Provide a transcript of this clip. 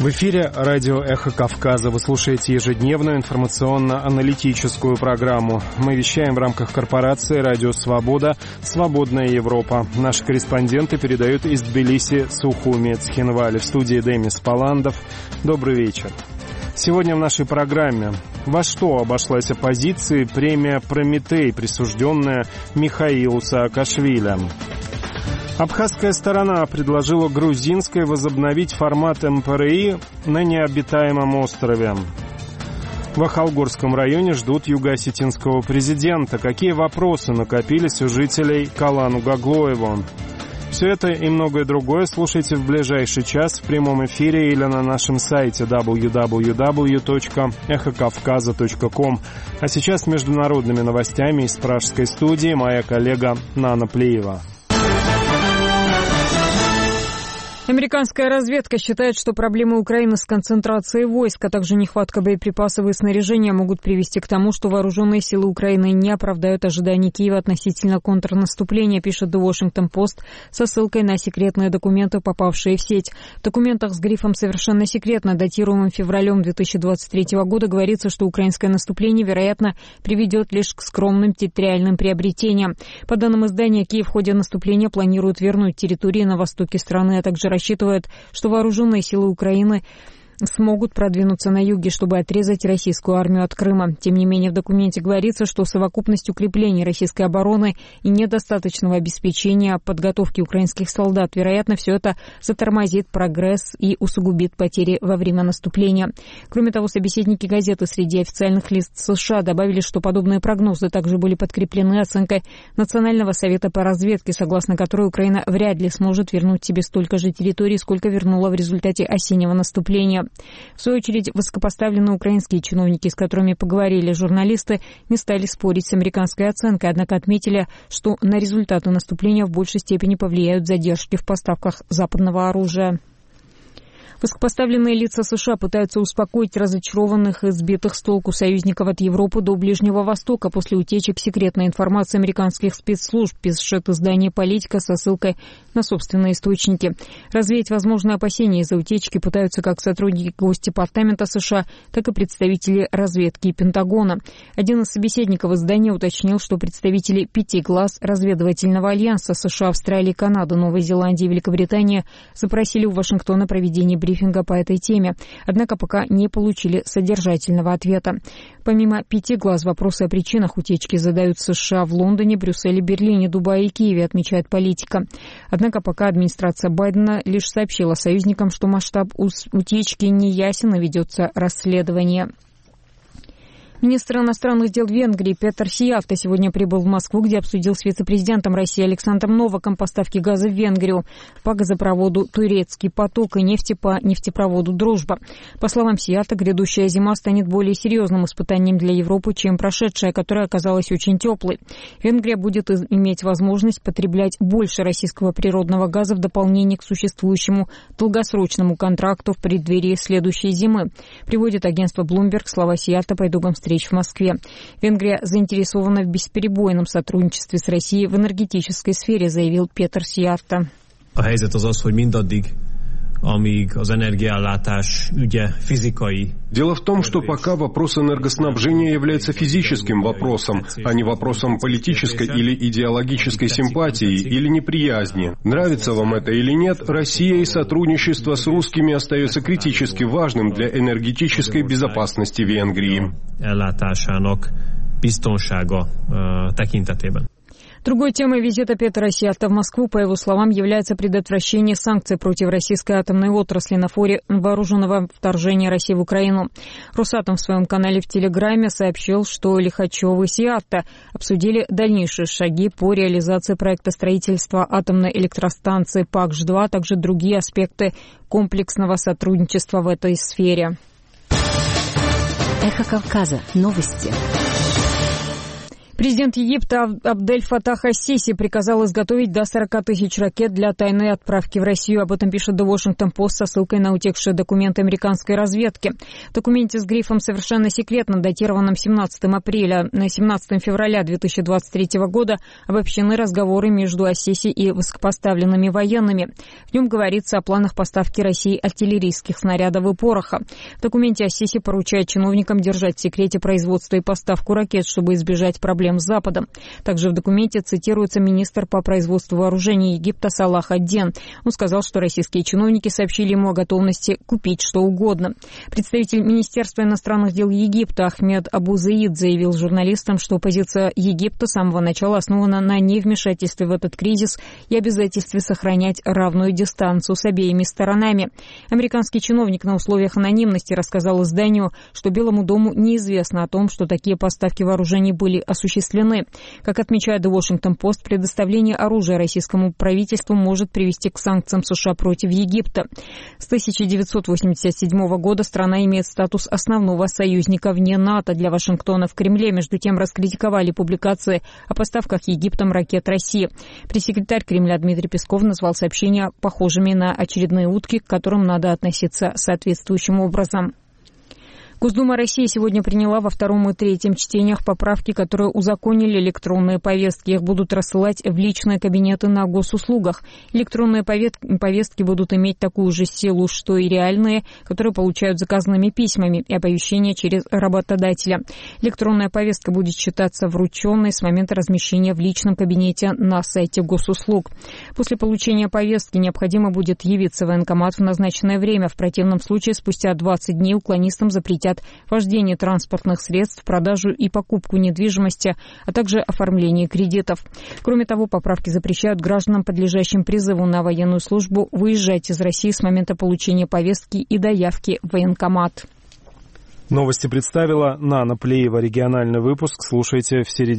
В эфире радио «Эхо Кавказа». Вы слушаете ежедневную информационно-аналитическую программу. Мы вещаем в рамках корпорации «Радио Свобода», «Свободная Европа». Наши корреспонденты передают из Тбилиси, Сухуми, Цхинвали. В студии Демис Паландов. Добрый вечер. Сегодня в нашей программе: во что обошлась оппозиции премия «Прометей», присужденная Михаилу Саакашвили? Абхазская сторона предложила грузинской возобновить формат МПРИ на необитаемом острове. В Ахалгорском районе ждут юго-осетинского президента. Какие вопросы накопились у жителей Калану-Гаглоеву? Все это и многое другое слушайте в ближайший час в прямом эфире или на нашем сайте www.эхокавказа.ком. А сейчас с международными новостями из пражской студии моя коллега Нана Плиева. Американская разведка считает, что проблемы Украины с концентрацией войск, а также нехватка боеприпасов и снаряжения могут привести к тому, что вооруженные силы Украины не оправдают ожиданий Киева относительно контрнаступления, пишет The Washington Post со ссылкой на секретные документы, попавшие в сеть. В документах с грифом «Совершенно секретно», датируемым февралем 2023 года, говорится, что украинское наступление, вероятно, приведет лишь к скромным территориальным приобретениям. По данным издания, Киев в ходе наступления планирует вернуть территории на востоке страны, а также рассчитывает, что вооруженные силы Украины смогут продвинуться на юге, чтобы отрезать российскую армию от Крыма. Тем не менее, в документе говорится, что совокупность укреплений российской обороны и недостаточного обеспечения подготовки украинских солдат, вероятно, все это затормозит прогресс и усугубит потери во время наступления. Кроме того, собеседники газеты среди официальных лиц США добавили, что подобные прогнозы также были подкреплены оценкой Национального совета по разведке, согласно которой Украина вряд ли сможет вернуть себе столько же территорий, сколько вернула в результате осеннего наступления. В свою очередь, высокопоставленные украинские чиновники, с которыми поговорили журналисты, не стали спорить с американской оценкой, однако отметили, что на результаты наступления в большей степени повлияют задержки в поставках западного оружия. Высокопоставленные лица США пытаются успокоить разочарованных и сбитых с толку союзников от Европы до Ближнего Востока после утечек секретной информации американских спецслужб, пишет издание «Политика» со ссылкой на собственные источники. Развеять возможные опасения из-за утечки пытаются как сотрудники Госдепартамента США, так и представители разведки и Пентагона. Один из собеседников издания уточнил, что представители 5 глаз разведывательного альянса США, Австралии, Канады, Новой Зеландии и Великобритании запросили у Вашингтона проведение брифинга по этой теме, однако пока не получили содержательного ответа. Помимо 5 глаз, вопросы о причинах утечки задают США в Лондоне, Брюсселе, Берлине, Дубае и Киеве, отмечает «Политика». Однако пока администрация Байдена лишь сообщила союзникам, что масштаб утечки не ясен и ведется расследование. Министр иностранных дел Венгрии Петър Сиjarto сегодня прибыл в Москву, где обсудил с вице-президентом России Александром Новаком поставки газа в Венгрию по газопроводу «Турецкий поток» и нефти по нефтепроводу «Дружба». По словам Сиjarto, грядущая зима станет более серьезным испытанием для Европы, чем прошедшая, которая оказалась очень теплой. Венгрия будет иметь возможность потреблять больше российского природного газа в дополнение к существующему долгосрочному контракту в преддверии следующей зимы. Приводит агентство Bloomberg слова Сиjarto по итогам встреч в Москве. Венгрия заинтересована в бесперебойном сотрудничестве с Россией в энергетической сфере, заявил Петър Сиjarto. Дело в том, что пока вопрос энергоснабжения является физическим вопросом, а не вопросом политической или идеологической симпатии или неприязни. Нравится вам это или нет, Россия и сотрудничество с русскими остается критически важным для энергетической безопасности Венгрии. Другой темой визита Петъра Сиjarto в Москву, по его словам, является предотвращение санкций против российской атомной отрасли на фоне вооруженного вторжения России в Украину. Росатом в своем канале в Телеграме сообщил, что Лихачев и Сиjarto обсудили дальнейшие шаги по реализации проекта строительства атомной электростанции ПАКШ-2, а также другие аспекты комплексного сотрудничества в этой сфере. Эхо Кавказа. Новости. Президент Египта Абдель Фаттах ас-Сиси приказал изготовить до 40 тысяч ракет для тайной отправки в Россию. Об этом пишет The Washington Post со ссылкой на утекшие документы американской разведки. В документе с грифом «Совершенно секретно», датированном 17 февраля 2023 года, обобщены разговоры между ас-Сиси и высокопоставленными военными. В нем говорится о планах поставки России артиллерийских снарядов и пороха. В документе ас-Сиси поручает чиновникам держать в секрете производство и поставку ракет, чтобы избежать проблем с Западом. Также в документе цитируется министр по производству вооружений Египта Салах ад-Дин. Он сказал, что российские чиновники сообщили ему о готовности купить что угодно. Представитель Министерства иностранных дел Египта Ахмед Абу-Заид заявил журналистам, что позиция Египта с самого начала основана на невмешательстве в этот кризис и обязательстве сохранять равную дистанцию с обеими сторонами. Американский чиновник на условиях анонимности рассказал изданию, что Белому дому неизвестно о том, что такие поставки вооружений были осуществлены. Как отмечает The Washington Post, предоставление оружия российскому правительству может привести к санкциям США против Египта. С 1987 года страна имеет статус основного союзника вне НАТО. Для Вашингтона в Кремле, между тем, раскритиковали публикации о поставках Египтом ракет России. Пресс-секретарь Кремля Дмитрий Песков назвал сообщения похожими на очередные утки, к которым надо относиться соответствующим образом. Госдума России сегодня приняла во втором и третьем чтениях поправки, которые узаконили электронные повестки. Их будут рассылать в личные кабинеты на госуслугах. Электронные повестки будут иметь такую же силу, что и реальные, которые получают заказными письмами и оповещения через работодателя. Электронная повестка будет считаться врученной с момента размещения в личном кабинете на сайте госуслуг. После получения повестки необходимо будет явиться в военкомат в назначенное время. В противном случае спустя 20 дней уклонистам запретят вождение транспортных средств, продажу и покупку недвижимости, а также оформление кредитов. Кроме того, поправки запрещают гражданам, подлежащим призыву на военную службу, выезжать из России с момента получения повестки и до явки в военкомат. Новости представила Нана Плеева. Региональный выпуск слушайте в середине.